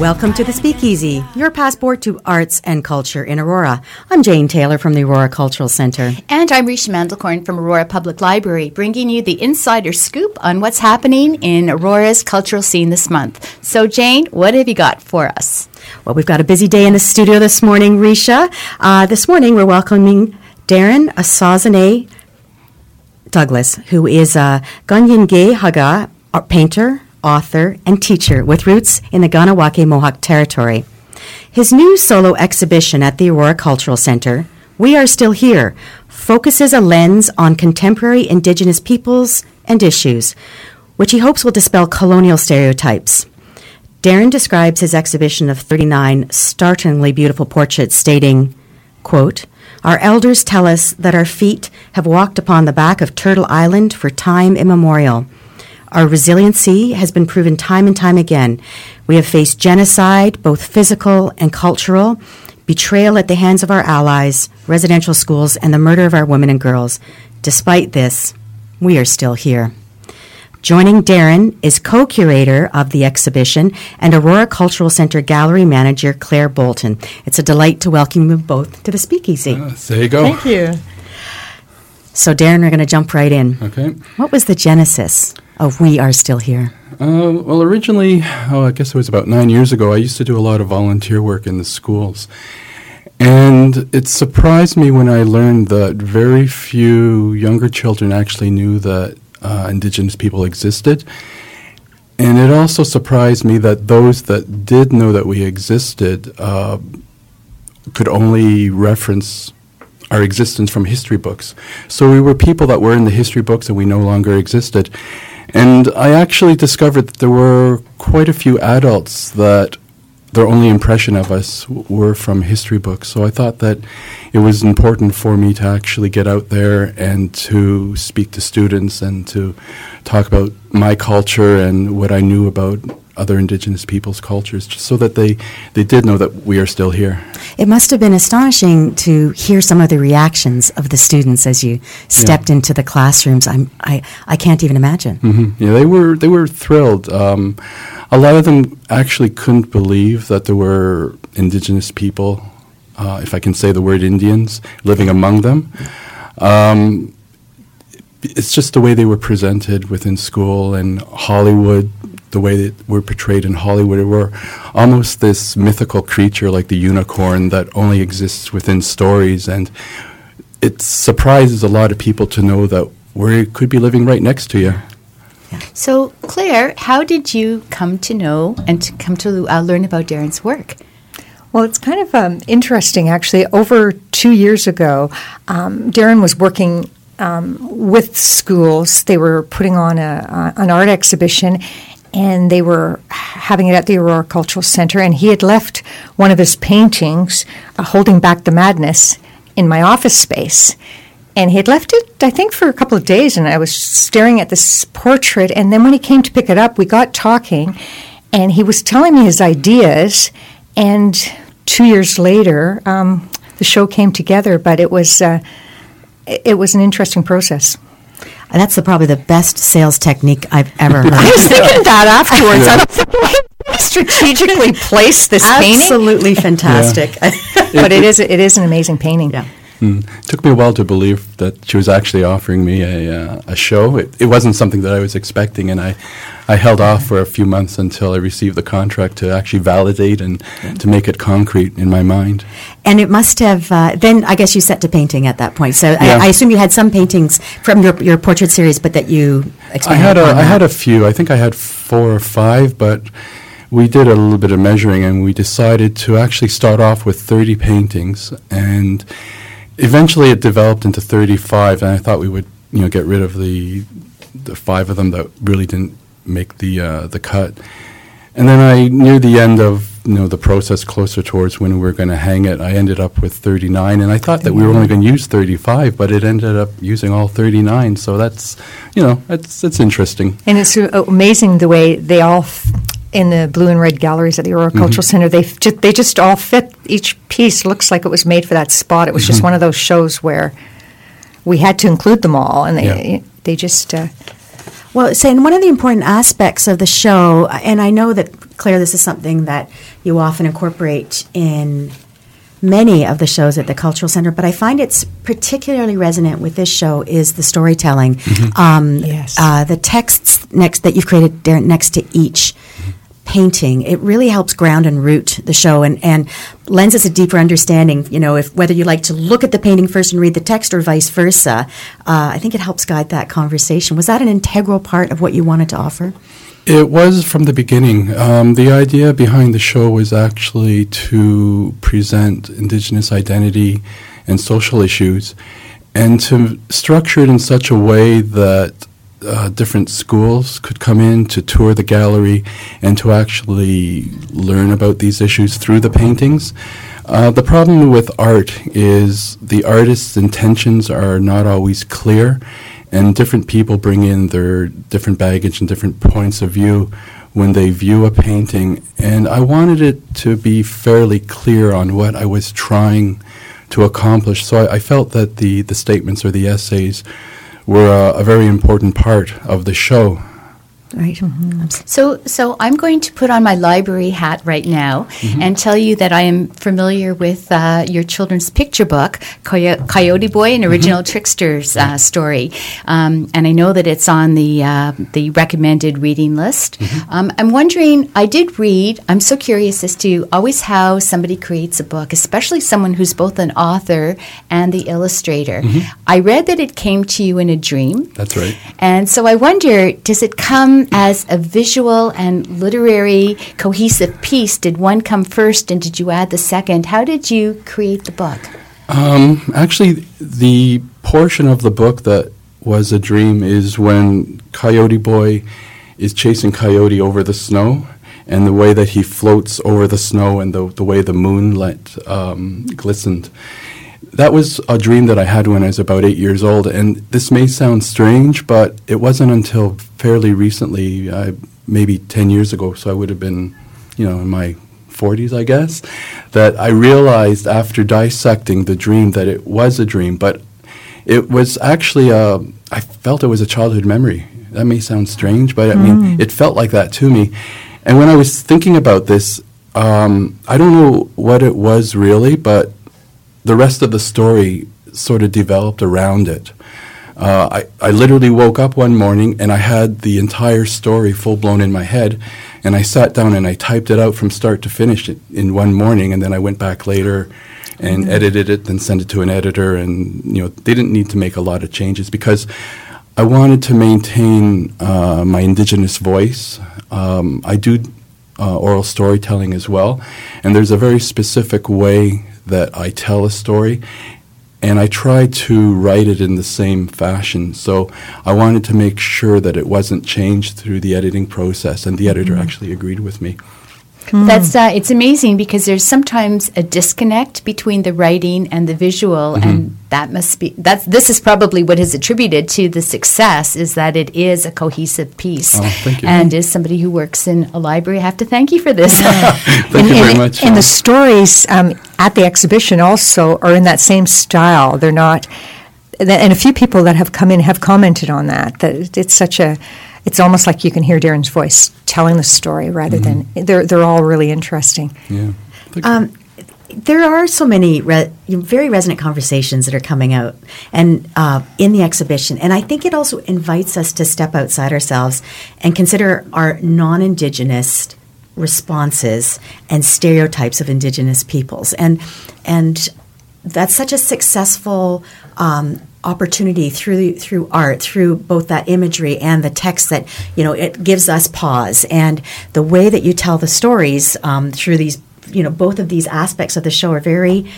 Welcome to the Speakeasy, your passport to arts and culture in Aurora. I'm Jane Taylor from the Aurora Cultural Centre. And I'm Risha Mandelkorn from Aurora Public Library, bringing you the insider scoop on what's happening in Aurora's cultural scene this month. So, Jane, what have you got for us? Well, we've got a busy day in the studio this morning, Risha. This morning we're welcoming Darren Asazane Douglas, who is a Ganyenge Haga painter, author, and teacher with roots in the Kahnawake Mohawk territory. His new solo exhibition at the Aurora Cultural Centre, We Are Still Here, focuses a lens on contemporary Indigenous peoples and issues, which he hopes will dispel colonial stereotypes. Darren describes his exhibition of 39 startlingly beautiful portraits, stating, quote, "Our elders tell us that our feet have walked upon the back of Turtle Island for time immemorial. Our resiliency has been proven time and time again. We have faced genocide, both physical and cultural, betrayal at the hands of our allies, residential schools, and the murder of our women and girls. Despite this, we are still here." Joining Darren is co-curator of the exhibition and Aurora Cultural Centre gallery manager Claire Bolton. It's a delight to welcome you both to the Speakeasy. There you go. Thank you. So, Darren, we're going to jump right in. Okay. What was the genesis of We Are Still Here? Well, originally, I guess it was about 9 years ago, I used to do a lot of volunteer work in the schools. And it surprised me when I learned that very few younger children actually knew that Indigenous people existed. And it also surprised me that those that did know that we existed could only reference our existence from history books. So we were people that were in the history books and we no longer existed. And I actually discovered that there were quite a few adults that their only impression of us were from history books. So I thought that it was important for me to actually get out there and to speak to students and to talk about my culture and what I knew about other Indigenous people's cultures, just so that they did know that we are still here. It must have been astonishing to hear some of the reactions of the students as you stepped into the classrooms. I can't even imagine. Mm-hmm. Yeah, they were thrilled. A lot of them actually couldn't believe that there were Indigenous people, if I can say the word Indians, living among them. It's just the way they were presented within school and Hollywood. The way that we're portrayed in Hollywood, we're almost this mythical creature like the unicorn that only exists within stories, and it surprises a lot of people to know that we could be living right next to you. Yeah. So, Claire, how did you come to know and to come to learn about Darren's work? Well, it's kind of interesting, actually. Over 2 years ago, Darren was working with schools. They were putting on an art exhibition, and they were having it at the Aurora Cultural Centre, and he had left one of his paintings, Holding Back the Madness, in my office space. And he had left it, I think, for a couple of days, and I was staring at this portrait, and then when he came to pick it up, we got talking, and he was telling me his ideas, and 2 years later, the show came together, but it was an interesting process. And that's probably the best sales technique I've ever heard. I was thinking that afterwards. I was thinking, strategically place this painting. Absolutely fantastic. Yeah. But it is an amazing painting. Yeah. It took me a while to believe that she was actually offering me a show. It wasn't something that I was expecting, and I held off for a few months until I received the contract to actually validate and to make it concrete in my mind. And it must have, then I guess you set to painting at that point. So Yeah. I assume you had some paintings from your portrait series, but that you expanded I had a few. I think I had 4 or 5, but we did a little bit of measuring, and we decided to actually start off with 30 paintings, and eventually it developed into 35, and I thought we would, get rid of the 5 of them that really didn't make the cut. And then near the end of the process, closer towards when we were going to hang it, I ended up with 39, and I thought that we were only going to use 35, but it ended up using all 39. So that's it's interesting. And it's amazing the way they all in the blue and red galleries at the Aurora Cultural Centre, they just all fit. Each piece looks like it was made for that spot. It was just one of those shows where we had to include them all, and they just. Well, saying one of the important aspects of the show, and I know that Claire, this is something that you often incorporate in many of the shows at the Cultural Center, but I find it's particularly resonant with this show is the storytelling. Yes. The texts that you've created, Darren, next to each painting, it really helps ground and root the show and lends us a deeper understanding, if whether you like to look at the painting first and read the text or vice versa. I think it helps guide that conversation. Was that an integral part of what you wanted to offer? It was from the beginning. The idea behind the show was actually to present Indigenous identity and social issues and to structure it in such a way that different schools could come in to tour the gallery and to actually learn about these issues through the paintings. The problem with art is the artist's intentions are not always clear, and different people bring in their different baggage and different points of view when they view a painting. And I wanted it to be fairly clear on what I was trying to accomplish. So I felt that the statements or the essays were a very important part of the show. Right. So I'm going to put on my library hat right now and tell you that I am familiar with your children's picture book, Coyote Boy, an original Trickster's story, and I know that it's on the recommended reading list. I'm wondering, I did read, I'm so curious as to always how somebody creates a book, especially someone who's both an author and the illustrator. I read that it came to you in a dream. That's right. And so I wonder, does it come as a visual and literary cohesive piece? Did one come first and did you add the second? How did you create the book? Actually, the portion of the book that was a dream is when Coyote Boy is chasing Coyote over the snow, and the way that he floats over the snow and the way the moonlight glistened. That was a dream that I had when I was about 8 years old, and this may sound strange, but it wasn't until fairly recently, maybe 10 years ago, so I would have been, in my 40s, I guess, that I realized after dissecting the dream that it was a dream, but it was actually, I felt it was a childhood memory. That may sound strange, but I mean, it felt like that to me. And when I was thinking about this, I don't know what it was really, but the rest of the story sort of developed around it. I literally woke up one morning and I had the entire story full-blown in my head, and I sat down and I typed it out from start to finish in one morning, and then I went back later and edited it, then sent it to an editor, and they didn't need to make a lot of changes because I wanted to maintain my Indigenous voice. I do oral storytelling as well, and there's a very specific way that I tell a story, and I try to write it in the same fashion. So I wanted to make sure that it wasn't changed through the editing process, and the editor actually agreed with me. That's it's amazing because there's sometimes a disconnect between the writing and the visual, and that must be this is probably what is attributed to the success, is that it is a cohesive piece. Oh, thank you. And as somebody who works in a library, I have to thank you for this. Thank you very much. And the stories at the exhibition also are in that same style. They're not, and a few people that have come in have commented on that it's such a. It's almost like you can hear Darren's voice telling the story rather than they're all really interesting. Yeah. There are so many very resonant conversations that are coming out and in the exhibition, and I think it also invites us to step outside ourselves and consider our non-Indigenous responses and stereotypes of Indigenous peoples, and that's such a successful opportunity through art, through both that imagery and the text, that it gives us pause. And the way that you tell the stories through these, both of these aspects of the show are very,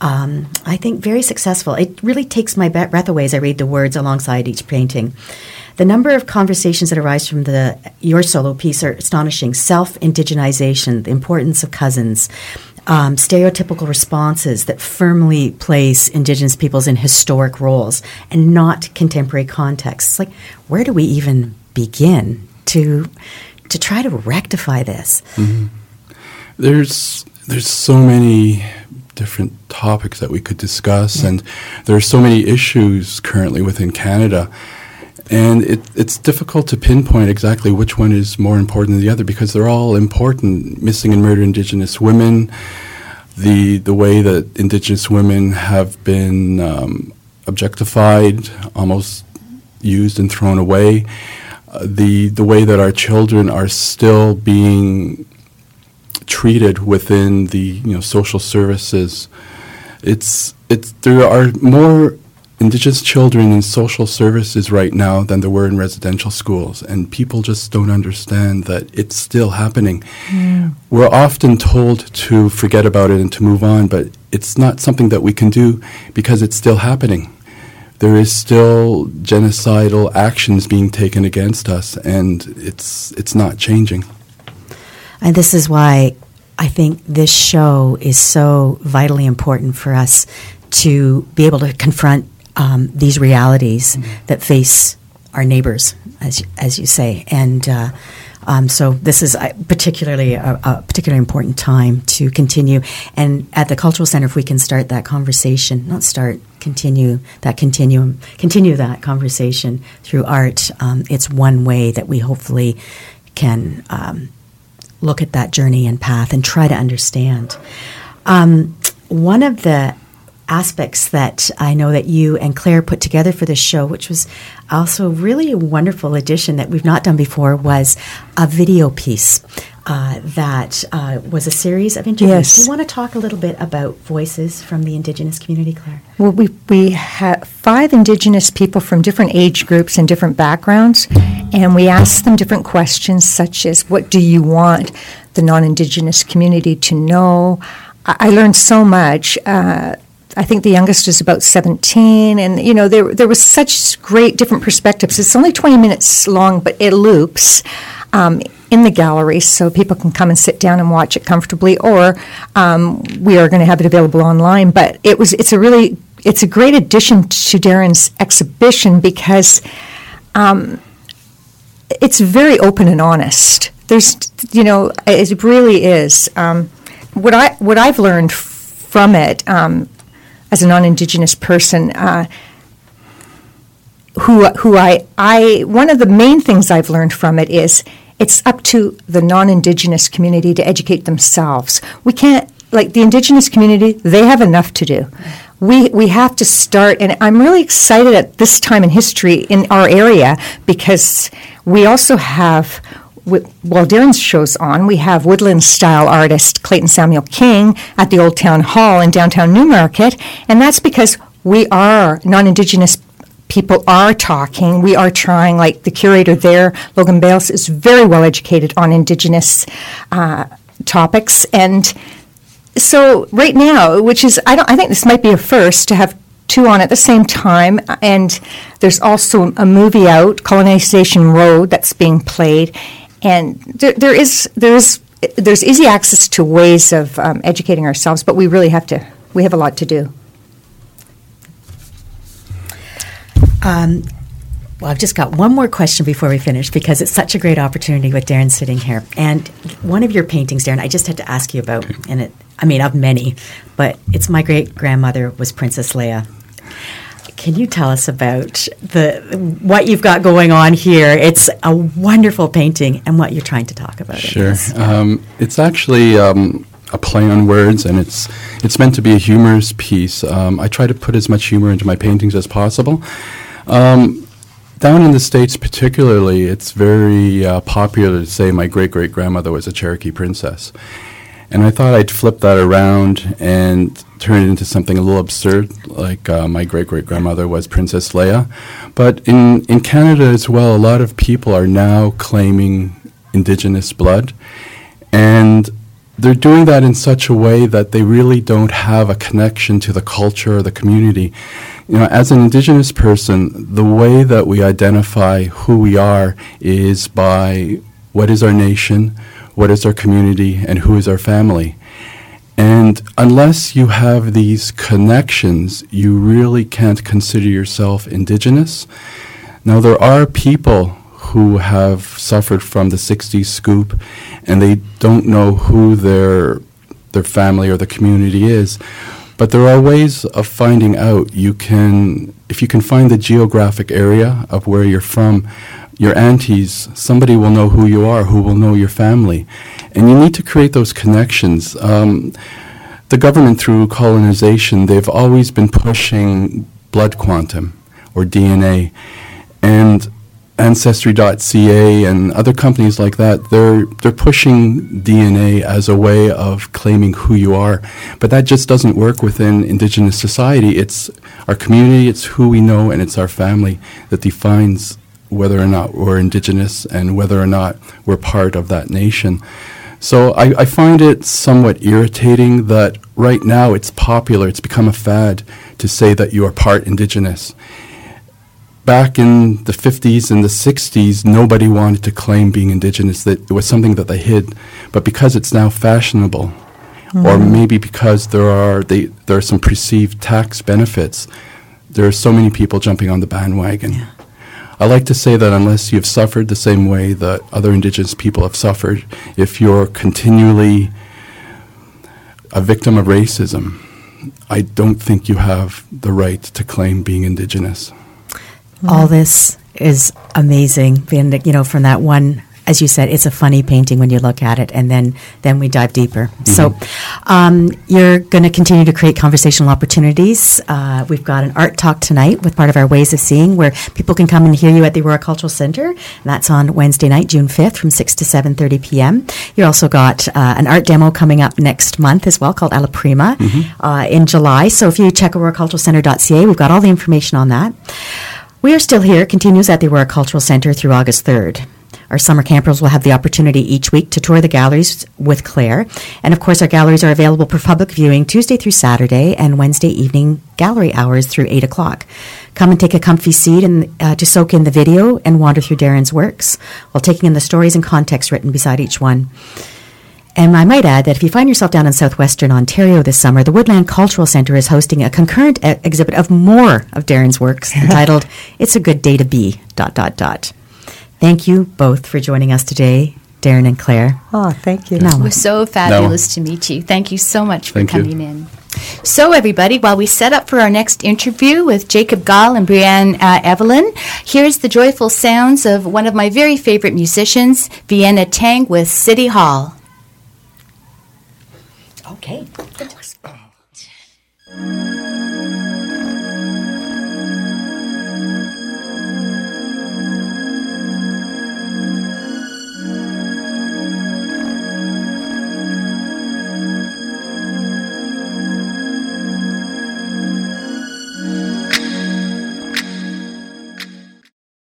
I think, very successful. It really takes my breath away as I read the words alongside each painting. The number of conversations that arise from your solo piece are astonishing. Self-indigenization, the importance of cousins, stereotypical responses that firmly place Indigenous peoples in historic roles and not contemporary contexts. Like, where do we even begin to try to rectify this? There's so many different topics that we could discuss, and there are so many issues currently within Canada. And it's difficult to pinpoint exactly which one is more important than the other because they're all important. Missing and murdered Indigenous women, the way that Indigenous women have been objectified, almost used and thrown away, the way that our children are still being treated within the social services. There are more Indigenous children in social services right now than there were in residential schools, and people just don't understand that it's still happening. We're often told to forget about it and to move on, but it's not something that we can do because it's still happening. There is still genocidal actions being taken against us, and it's not changing. And this is why I think this show is so vitally important for us to be able to confront these realities that face our neighbors, as you say. And so this is particularly a particularly important time to continue. And at the Cultural Center, if we can start that conversation, continue that conversation through art, it's one way that we hopefully can look at that journey and path and try to understand. One of the aspects that I know that you and Claire put together for this show, which was also really a wonderful addition that we've not done before, was a video piece that was a series of interviews. Yes. Do you want to talk a little bit about voices from the Indigenous community, Claire? Well, we have 5 Indigenous people from different age groups and different backgrounds, and we asked them different questions such as, what do you want the non-Indigenous community to know? I learned so much. I think the youngest is about 17, and there was such great different perspectives. It's only 20 minutes long, but it loops in the gallery, so people can come and sit down and watch it comfortably, or we are going to have it available online. But it's a great addition to Darren's exhibition because it's very open and honest. It really is. What I've learned from it, as a non-Indigenous person, one of the main things I've learned from it is it's up to the non-Indigenous community to educate themselves. We can't, like the Indigenous community, they have enough to do. We have to start, and I'm really excited at this time in history in our area because we also have, while Darren's show's on, we have woodland-style artist Clayton Samuel King at the Old Town Hall in downtown Newmarket, and that's because we are non-Indigenous people are talking. We are trying, like the curator there, Logan Bales, is very well educated on Indigenous topics, and so right now, which is, I think this might be a first to have 2 on at the same time, and there's also a movie out, Colonization Road, that's being played. And there's easy access to ways of educating ourselves, but we have a lot to do. Well, I've just got one more question before we finish because it's such a great opportunity with Darren sitting here. And one of your paintings, Darren, I just had to ask you about, of many, but it's my great-grandmother was Princess Leia. Can you tell us about what you've got going on here? It's a wonderful painting and what you're trying to talk about. Sure. It's actually a play on words, and it's meant to be a humorous piece. I try to put as much humor into my paintings as possible. Down in the States particularly, it's very popular to say my great-great-grandmother was a Cherokee princess. And I thought I'd flip that around and turn it into something a little absurd, like my great-great-grandmother was Princess Leia. But in Canada as well, a lot of people are now claiming Indigenous blood. And they're doing that in such a way that they really don't have a connection to the culture or the community. As an Indigenous person, the way that we identify who we are is by what is our nation, what is our community, and who is our family. And unless you have these connections, you really can't consider yourself Indigenous. Now, there are people who have suffered from the 60s scoop, and they don't know who their family or the community is. But there are ways of finding out. You can if you can find the geographic area of where you're from, your aunties, somebody will know who you are, who will know your family. And you need to create those connections. The government, through colonization, they've always been pushing blood quantum, or DNA. And Ancestry.ca and other companies like that, they're pushing DNA as a way of claiming who you are. But that just doesn't work within Indigenous society. It's our community, it's who we know, and it's our family that defines whether or not we're Indigenous and whether or not we're part of that nation. So I find it somewhat irritating that right now it's popular, it's become a fad to say that you are part Indigenous. Back in the 50s and the 60s, nobody wanted to claim being Indigenous. That it was something that they hid. But because it's now fashionable, or maybe because there are some perceived tax benefits, there are so many people jumping on the bandwagon. Yeah. I like to say that unless you've suffered the same way that other Indigenous people have suffered, if you're continually a victim of racism, I don't think you have the right to claim being Indigenous. All this is amazing. And, you know, from that one, as you said, it's a funny painting when you look at it, and then we dive deeper. Mm-hmm. So you're going to continue to create conversational opportunities. We've got an art talk tonight with part of our Ways of Seeing, where people can come and hear you at the Aurora Cultural Centre. And that's on Wednesday night, June 5th, from 6 to 7:30 p.m. You also got an art demo coming up next month as well, called Alla Prima, in July. So if you check auroraculturalcentre.ca, we've got all the information on that. We Are Still Here continues at the Aurora Cultural Centre through August 3rd. Our summer campers will have the opportunity each week to tour the galleries with Claire. And, of course, our galleries are available for public viewing Tuesday through Saturday and Wednesday evening gallery hours through 8 o'clock. Come and take a comfy seat to soak in the video and wander through Darren's works while taking in the stories and context written beside each one. And I might add that if you find yourself down in southwestern Ontario this summer, the Woodland Cultural Centre is hosting a concurrent exhibit of more of Darren's works entitled It's a Good Day to Be, ... Thank you both for joining us today, Darren and Claire. Oh, thank you. It was so fabulous to meet you. Thank you so much for coming in. So, everybody, while we set up for our next interview with Jacob Gall and Brianne Evelyn, here's the joyful sounds of one of my very favorite musicians, Vienna Tang with City Hall. Okay.